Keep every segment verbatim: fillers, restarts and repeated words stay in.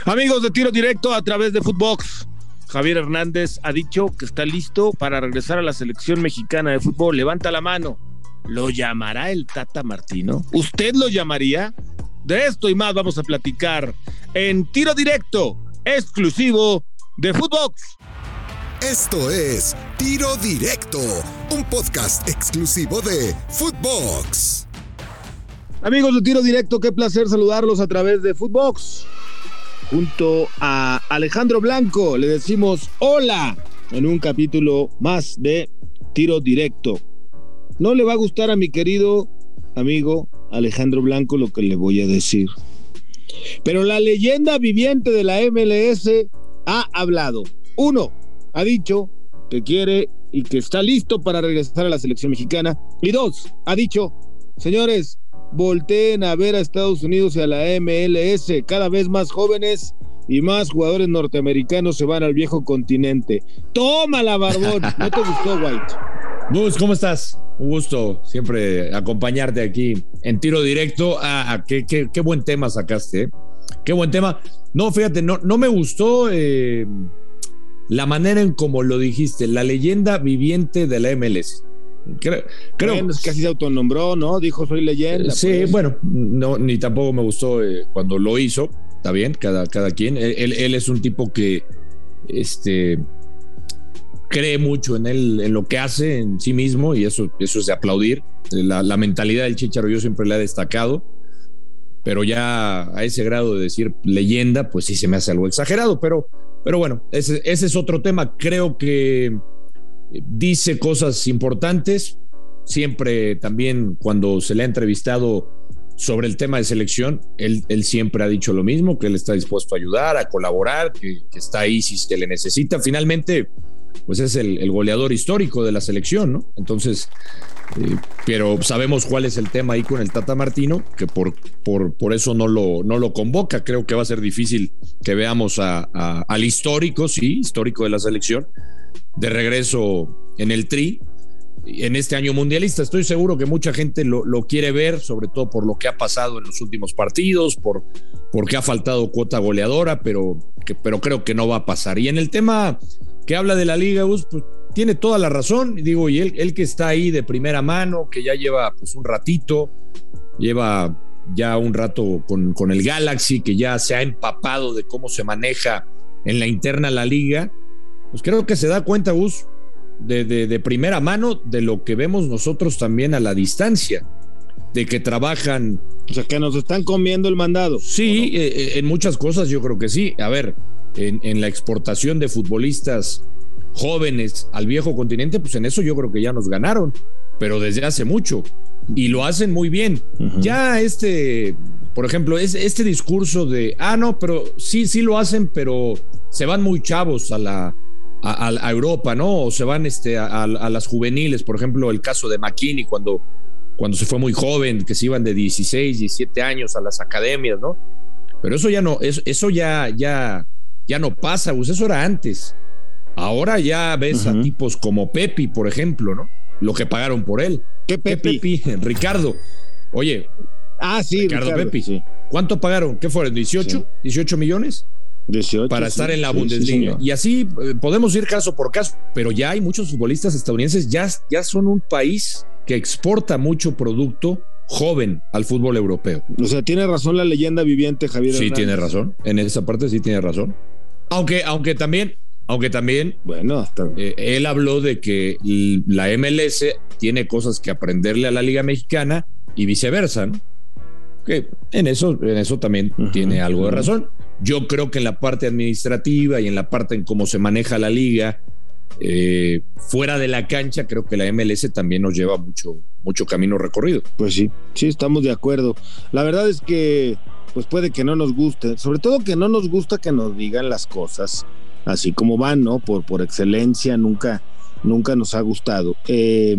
Amigos de Tiro Directo a través de Footbox, Javier Hernández ha dicho que está listo para regresar a la selección mexicana de fútbol. Levanta la mano. ¿Lo llamará el Tata Martino? ¿Usted lo llamaría? De esto y más vamos a platicar en Tiro Directo, exclusivo de Footbox. Esto es Tiro Directo, un podcast exclusivo de Footbox. Amigos de Tiro Directo, qué placer saludarlos a través de Footbox. Junto a Alejandro Blanco le decimos hola en un capítulo más de Tiro Directo. No le va a gustar a mi querido amigo Alejandro Blanco lo que le voy a decir, pero la leyenda viviente de la M L S ha hablado. Uno, ha dicho que quiere y que está listo para regresar a la selección mexicana. Y dos, ha dicho, señores, volteen a ver a Estados Unidos y a la M L S. Cada vez más jóvenes y más jugadores norteamericanos se van al viejo continente. ¡Tómala, barbón! ¿No te gustó, White? Gus, ¿cómo estás? Un gusto siempre acompañarte aquí en Tiro Directo. Ah, ah, qué, qué, qué buen tema sacaste, ¿eh? Qué buen tema. No, fíjate, no, no me gustó eh, la manera en cómo lo dijiste, la leyenda viviente de la M L S. Creo, creo bueno, es que así se autonombró, ¿no? Dijo, soy leyenda. Sí, pues. Bueno, no, ni tampoco me gustó eh, cuando lo hizo. Está bien, cada, cada quien. Él, él es un tipo que este, cree mucho en él, en lo que hace, en sí mismo, y eso, eso es de aplaudir. La, la mentalidad del Chícharo yo siempre la he destacado, pero ya a ese grado de decir leyenda, pues sí se me hace algo exagerado, pero, pero bueno, ese, ese es otro tema. Creo que dice cosas importantes, siempre también cuando se le ha entrevistado sobre el tema de selección, él, él siempre ha dicho lo mismo, que él está dispuesto a ayudar, a colaborar, que, que está ahí si se le necesita. Finalmente, pues es el, el goleador histórico de la selección, ¿no? Entonces, eh, pero sabemos cuál es el tema ahí con el Tata Martino, que por, por, por eso no lo, no lo convoca. Creo que va a ser difícil que veamos a, a, al histórico, sí, histórico de la selección, de regreso en el Tri en este año mundialista. Estoy seguro que mucha gente lo, lo quiere ver, sobre todo por lo que ha pasado en los últimos partidos, por porque ha faltado cuota goleadora, pero, que, pero creo que no va a pasar. Y en el tema que habla de la Liga, pues, tiene toda la razón, digo, y él, él que está ahí de primera mano, que ya lleva pues un ratito, lleva ya un rato con, con el Galaxy, que ya se ha empapado de cómo se maneja en la interna la Liga, pues creo que se da cuenta, Gus, de, de, de primera mano de lo que vemos nosotros también a la distancia, de que trabajan. O sea, que nos están comiendo el mandado. Sí, no? eh, en muchas cosas yo creo que sí. A ver, en, en la exportación de futbolistas jóvenes al viejo continente, pues en eso yo creo que ya nos ganaron, pero desde hace mucho, y lo hacen muy bien. Uh-huh. Ya este, por ejemplo, es, este discurso de, ah, no, pero sí, sí lo hacen, pero se van muy chavos a la A, a Europa, ¿no? O se van este, a, a las juveniles, por ejemplo, el caso de McKinney cuando, cuando se fue muy joven, que se iban de dieciséis, diecisiete años a las academias, ¿no? Pero eso ya no, eso, eso ya, ya, ya no pasa, pues eso era antes. Ahora ya ves uh-huh. a tipos como Pepi, por ejemplo, ¿no? Lo que pagaron por él. ¿Qué Pepi? ¿Qué Pepi? Ricardo. Oye. Ah, sí, Ricardo, Ricardo Pepi. Sí. ¿Cuánto pagaron? ¿Qué fueron? ¿dieciocho? Sí. ¿dieciocho millones? dieciocho, para sí, estar en la sí, Bundesliga. Sí, y así eh, podemos ir caso por caso, pero ya hay muchos futbolistas estadounidenses, ya, ya son un país que exporta mucho producto joven al fútbol europeo. O sea, tiene razón la leyenda viviente Javier Sí, Hernández. tiene razón, en esa parte sí tiene razón. Aunque, aunque también, aunque también bueno, hasta... eh, él habló de que la M L S tiene cosas que aprenderle a la Liga Mexicana y viceversa, ¿no? Que en eso, en eso también uh-huh, tiene algo de razón. Yo creo que en la parte administrativa y en la parte en cómo se maneja la liga, eh, fuera de la cancha, creo que la M L S también nos lleva mucho, mucho camino recorrido. Pues sí, sí, estamos de acuerdo. La verdad es que pues puede que no nos guste, sobre todo que no nos gusta que nos digan las cosas así como van, ¿no? Por, por excelencia, nunca, nunca nos ha gustado. Eh,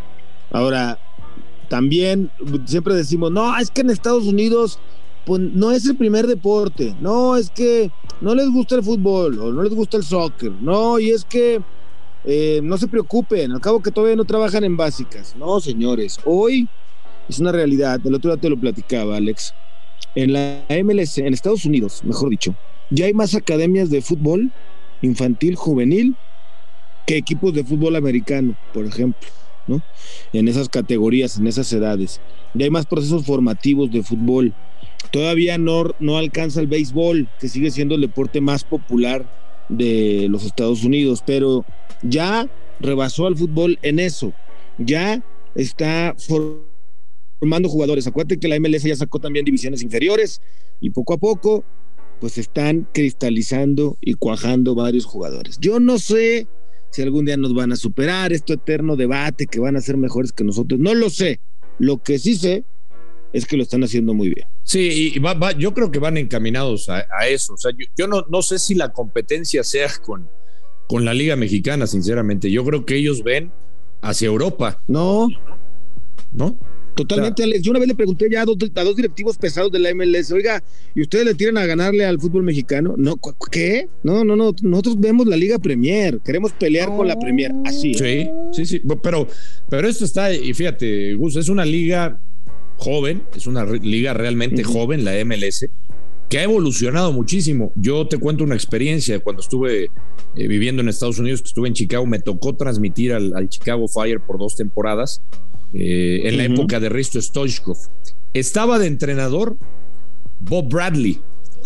ahora, también siempre decimos, no, es que en Estados Unidos pues no es el primer deporte, no, es que no les gusta el fútbol o no les gusta el soccer, no, y es que eh, no se preocupen, al cabo que todavía no trabajan en básicas. No, señores, hoy es una realidad. El otro día te lo platicaba, Alex, en la M L S, en Estados Unidos, mejor dicho, ya hay más academias de fútbol infantil, juvenil, que equipos de fútbol americano, por ejemplo, ¿no? En esas categorías, en esas edades. Ya hay más procesos formativos de fútbol. Todavía no, no alcanza el béisbol, que sigue siendo el deporte más popular de los Estados Unidos, pero ya rebasó al fútbol en eso. Ya está formando jugadores. Acuérdate que la M L S ya sacó también divisiones inferiores y poco a poco pues están cristalizando y cuajando varios jugadores. Yo no sé si algún día nos van a superar, este eterno debate que van a ser mejores que nosotros, no lo sé. Lo que sí sé es que lo están haciendo muy bien. Sí, y va, va, yo creo que van encaminados a, a eso. O sea, yo, yo no, no sé si la competencia sea con, con la Liga Mexicana, sinceramente. Yo creo que ellos ven hacia Europa. No. ¿No? Totalmente, o sea, Alex. Yo una vez le pregunté ya a dos, a dos directivos pesados de la M L S, oiga, ¿y ustedes le tiran a ganarle al fútbol mexicano? No, ¿qué? No, no, no, nosotros vemos la Liga Premier, queremos pelear oh. con la Premier, así. Sí, sí, sí, pero, pero esto está, y fíjate, Gus, es una liga joven, es una liga realmente uh-huh. joven, la M L S, que ha evolucionado muchísimo. Yo te cuento una experiencia cuando estuve eh, viviendo en Estados Unidos, que estuve en Chicago, me tocó transmitir al, al Chicago Fire por dos temporadas. Eh, en la uh-huh. época de Risto Stoichkov. Estaba de entrenador Bob Bradley.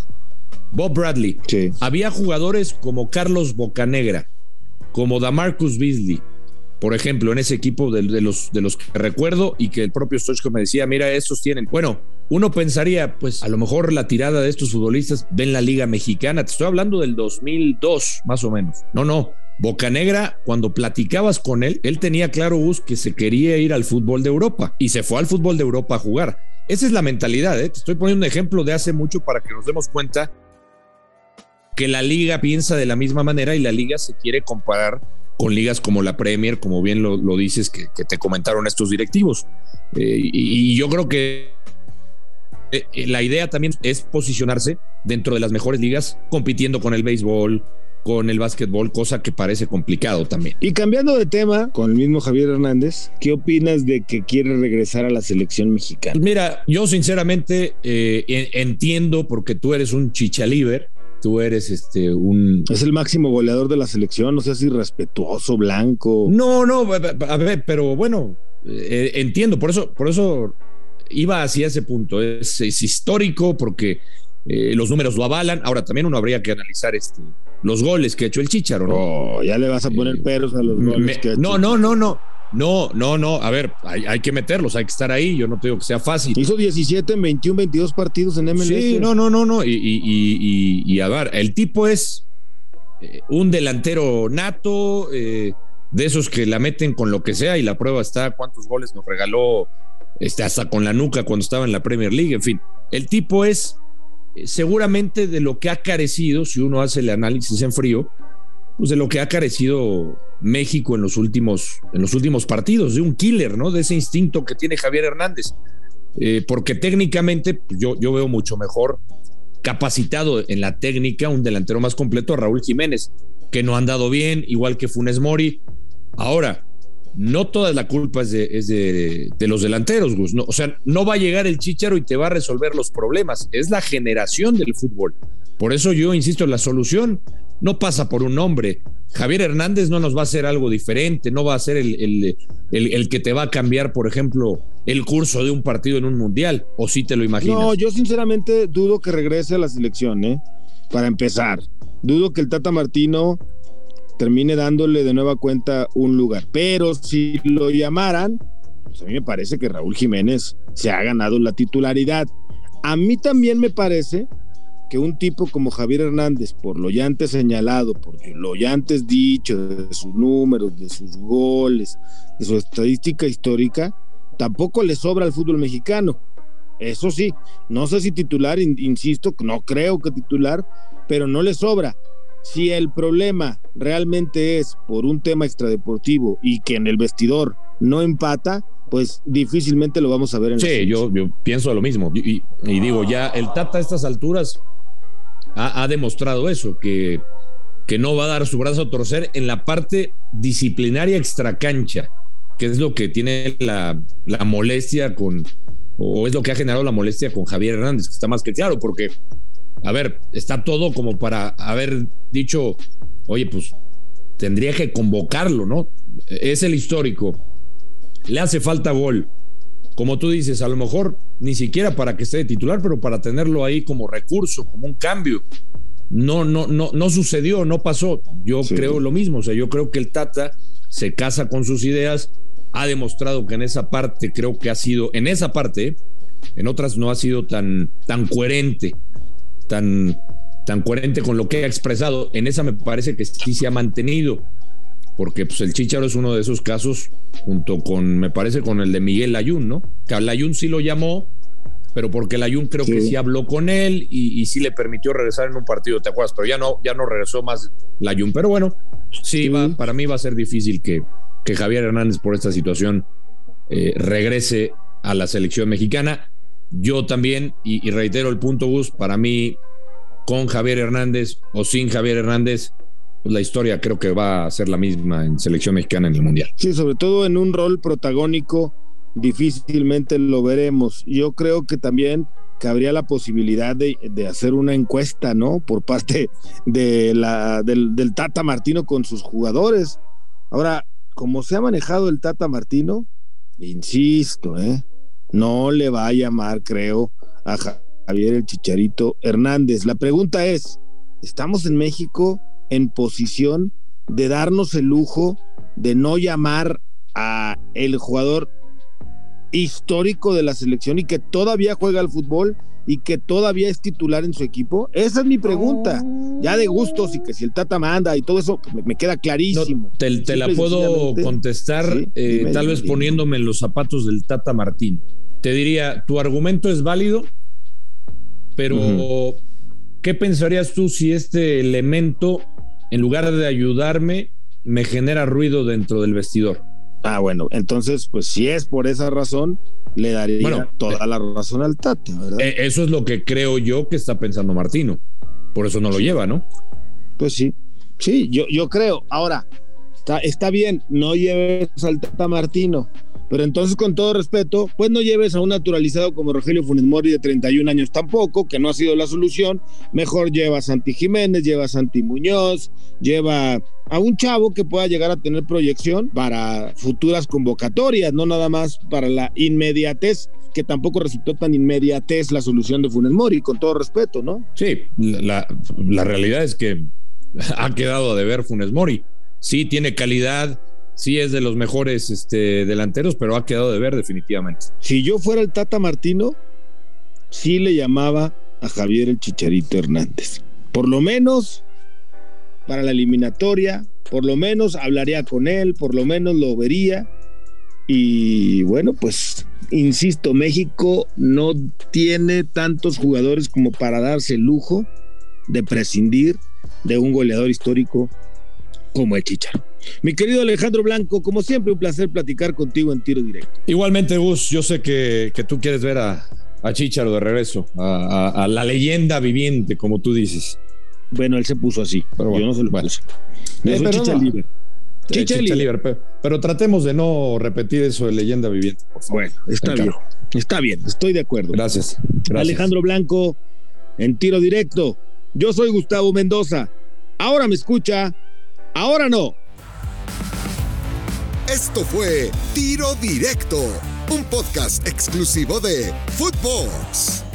Bob Bradley. Sí. Había jugadores como Carlos Bocanegra, como Damarcus Beasley, por ejemplo, en ese equipo de, de, los, de los que recuerdo, y que el propio Stoichkov me decía, mira, estos tienen. Bueno, uno pensaría, pues a lo mejor la tirada de estos futbolistas ven la Liga Mexicana. Te estoy hablando del dos mil dos, más o menos. No, no. Bocanegra, cuando platicabas con él, él tenía claro, Gus, que se quería ir al fútbol de Europa y se fue al fútbol de Europa a jugar. Esa es la mentalidad, ¿eh? Te estoy poniendo un ejemplo de hace mucho para que nos demos cuenta que la liga piensa de la misma manera y la liga se quiere comparar con ligas como la Premier, como bien lo, lo dices, que, que te comentaron estos directivos. Eh, y, y yo creo que eh, la idea también es posicionarse dentro de las mejores ligas, compitiendo con el béisbol, con el básquetbol, cosa que parece complicado también. Y cambiando de tema, con el mismo Javier Hernández, ¿qué opinas de que quiere regresar a la selección mexicana? Pues mira, yo sinceramente eh, entiendo, porque tú eres un chichalíber, tú eres este un... Es el máximo goleador de la selección, no seas irrespetuoso, blanco. No, no, a ver, pero bueno, eh, entiendo, por eso, por eso iba hacia ese punto, es, es histórico porque eh, los números lo avalan. Ahora también uno habría que analizar este los goles que ha hecho el Chícharo, ¿no? Oh, ya le vas a poner eh, peros a los goles me, que ha hecho. No, no, no, no. No, no, no. A ver, hay, hay que meterlos, hay que estar ahí. Yo no te digo que sea fácil. Hizo diecisiete en veintiuno, veintidós partidos en M L S. Sí, no, no, no, no. Y, y, y, y a ver, el tipo es eh, un delantero nato, eh, de esos que la meten con lo que sea, y la prueba está cuántos goles nos regaló este, hasta con la nuca cuando estaba en la Premier League. En fin, el tipo es seguramente de lo que ha carecido, si uno hace el análisis en frío, pues de lo que ha carecido México en los últimos, en los últimos partidos, de un killer, ¿no? De ese instinto que tiene Javier Hernández. Eh, porque técnicamente pues yo, yo veo mucho mejor capacitado en la técnica un delantero más completo a Raúl Jiménez, que no ha andado bien, igual que Funes Mori. Ahora, no toda la culpa es de, es de, de los delanteros, Gus. No, o sea, no va a llegar el Chícharo y te va a resolver los problemas. Es la generación del fútbol. Por eso yo insisto, la solución no pasa por un nombre. Javier Hernández no nos va a hacer algo diferente, no va a ser el, el, el, el que te va a cambiar, por ejemplo, el curso de un partido en un mundial, o sí te lo imaginas. No, yo sinceramente dudo que regrese a la selección, ¿eh? Para empezar. Dudo que el Tata Martino termine dándole de nueva cuenta un lugar. Pero si lo llamaran, pues a mí me parece que Raúl Jiménez se ha ganado la titularidad. A mí también me parece que un tipo como Javier Hernández, por lo ya antes señalado, por lo ya antes dicho, de sus números, de sus goles, de su estadística histórica, tampoco le sobra al fútbol mexicano. Eso sí, no sé si titular, insisto, no creo que titular, pero no le sobra. Si el problema realmente es por un tema extradeportivo y que en el vestidor no empata, pues difícilmente lo vamos a ver en sí, la Sí, yo, yo pienso lo mismo. Y, y, y digo, ya el Tata a estas alturas ha, ha demostrado eso, que, que no va a dar su brazo a torcer en la parte disciplinaria extracancha, que es lo que tiene la, la molestia con, o es lo que ha generado la molestia con Javier Hernández, que está más que claro, porque a ver, está todo como para haber dicho, oye, pues tendría que convocarlo, ¿no? Es el histórico, le hace falta gol. Como tú dices, a lo mejor ni siquiera para que esté de titular, pero para tenerlo ahí como recurso, como un cambio. No, no, no, no sucedió, no pasó. Yo sí. creo lo mismo, o sea, yo creo que el Tata se casa con sus ideas, ha demostrado que en esa parte creo que ha sido, en esa parte, en otras no ha sido tan, tan coherente, tan, tan coherente con lo que ha expresado. En esa me parece que sí se ha mantenido, porque pues el Chícharo es uno de esos casos, junto con, me parece, con el de Miguel Layún, ¿no? Que Layún sí lo llamó, pero porque Layún creo sí. que sí habló con él y, y sí le permitió regresar en un partido, ¿te acuerdas? Pero ya no, ya no regresó más Layún. Pero bueno, sí, sí. Va, para mí va a ser difícil que, que Javier Hernández por esta situación eh, regrese a la selección mexicana. Yo también, y, y reitero el punto, Gus, para mí, con Javier Hernández o sin Javier Hernández, pues la historia creo que va a ser la misma en selección mexicana en el Mundial. Sí, sobre todo en un rol protagónico, difícilmente lo veremos. Yo creo que también cabría la posibilidad de, de hacer una encuesta, ¿no? Por parte de la, del, del Tata Martino con sus jugadores. Ahora, como se ha manejado el Tata Martino, insisto, ¿eh? No le va a llamar, creo, a Javier el Chicharito Hernández. La pregunta es, ¿estamos en México en posición de darnos el lujo de no llamar a el jugador histórico de la selección y que todavía juega al fútbol y que todavía es titular en su equipo? Esa es mi pregunta. Ya de gustos y que si el Tata manda y todo eso, me, me queda clarísimo. No, te, te la puedo contestar, sí, eh, dime, tal vez dime. poniéndome en los zapatos del Tata Martino. Te diría, tu argumento es válido, pero uh-huh. ¿qué pensarías tú si este elemento, en lugar de ayudarme, me genera ruido dentro del vestidor? Ah, bueno, entonces, pues si es por esa razón, le daría bueno, toda eh, la razón al Tata, ¿verdad? Eh, eso es lo que creo yo que está pensando Martino. Por eso no lo lleva, ¿no? Pues sí, sí, yo, yo creo. Ahora, está, está bien, no lleves al Tata Martino, pero entonces, con todo respeto, pues no lleves a un naturalizado como Rogelio Funes Mori de treinta y un años tampoco, que no ha sido la solución. Mejor lleva a Santi Jiménez, lleva a Santi Muñoz, lleva a un chavo que pueda llegar a tener proyección para futuras convocatorias, no nada más para la inmediatez, que tampoco resultó tan inmediatez la solución de Funes Mori, con todo respeto, ¿no? Sí, la, la realidad es que ha quedado a deber Funes Mori. Sí tiene calidad, sí es de los mejores este, delanteros, pero ha quedado de ver definitivamente. Si yo fuera el Tata Martino, sí le llamaba a Javier el Chicharito Hernández. Por lo menos para la eliminatoria, por lo menos hablaría con él, por lo menos lo vería. Y bueno, pues insisto, México no tiene tantos jugadores como para darse el lujo de prescindir de un goleador histórico como el Chicharo. Mi querido Alejandro Blanco, como siempre, un placer platicar contigo en Tiro Directo. Igualmente, Gus, yo sé que, que tú quieres ver a, a Chicharo de regreso, a, a, a la leyenda viviente, como tú dices. Bueno, él se puso así, pero bueno, yo no se lo bueno. puse. Me eh, Chicha no. libre. Chicha, Chicha libre, pero, pero tratemos de no repetir eso de leyenda viviente. Bueno, está bien, está bien, estoy de acuerdo. Gracias. Gracias. Alejandro Blanco, en Tiro Directo. Yo soy Gustavo Mendoza. Ahora me escucha, ahora no. Esto fue Tiro Directo, un podcast exclusivo de Footbox.